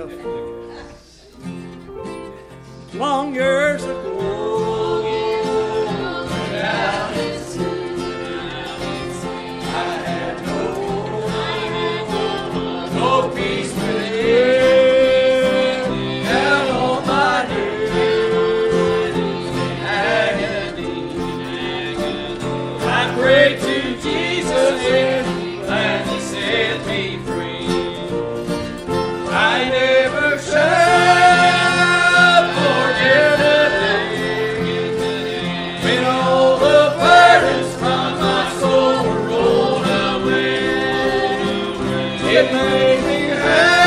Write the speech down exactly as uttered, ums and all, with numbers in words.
myself. Long years ago, down at sea, I had no, no peace within. Down on my knees, agony. I prayed to Jesus and he set me free. I never shall forget a day when all the burdens from my soul were rolled away. It made me happy.